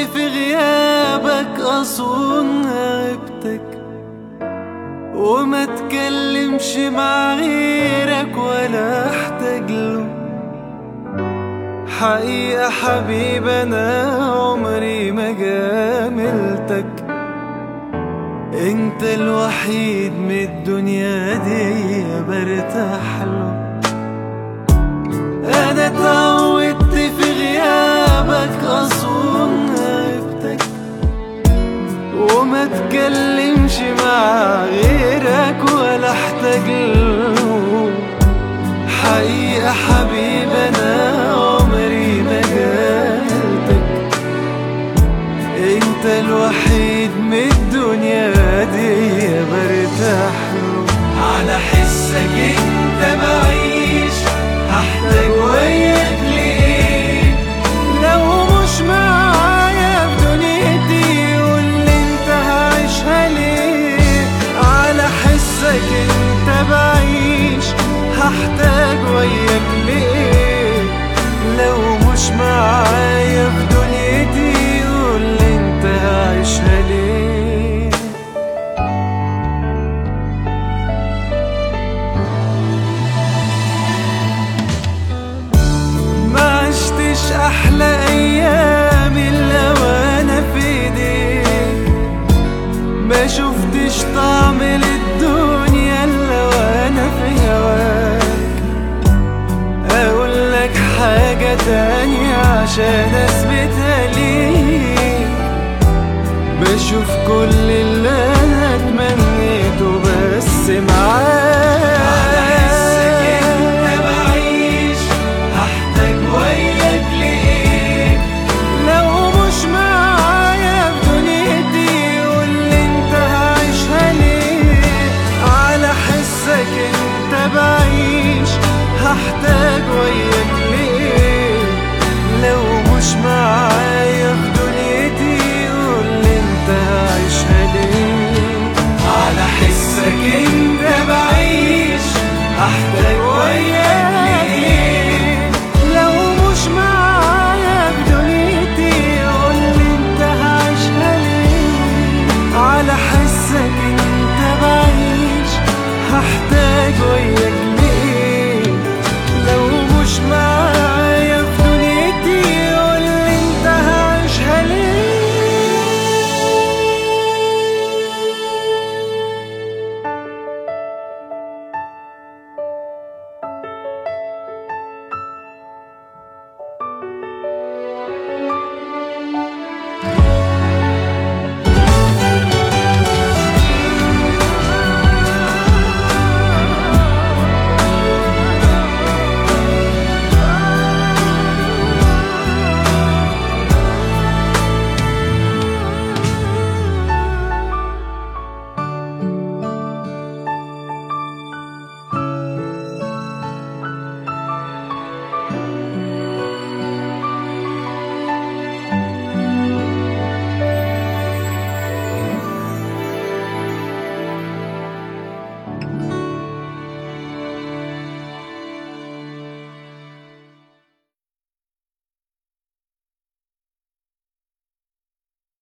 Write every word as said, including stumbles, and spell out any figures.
في غيابك أصون غيبتك، وما تكلمش مع غيرك ولا احتاج له. حقيقة حبيب أنا عمري ما جاملتك، انت الوحيد من الدنيا دي برتاح له. انا اتعودت في غيابك اصون غيبتك، وما تكلمش مع غيرك ولا احتاج له. حقيقة حبيب انا عمري ما جالتك، انت الوحيد من الدنيا دي برتاح له. على حسك انت بعيش، هحتاج وياك ليه؟ لو مش معايا في دنيتي قولي انت هعيشها ليه؟ على حسك انت بعيش، هحتاج وياك ليه؟ لو مش معايا في دنيتي قولي انت هعيشها ليه؟ ما عشتش احلى ايام الا وانا في ايديك، ما شفتش طعم للدنيا الا وانا في هواك. اقول لك حاجة تانية عشان اثبتها ليك، بشوف كل اللي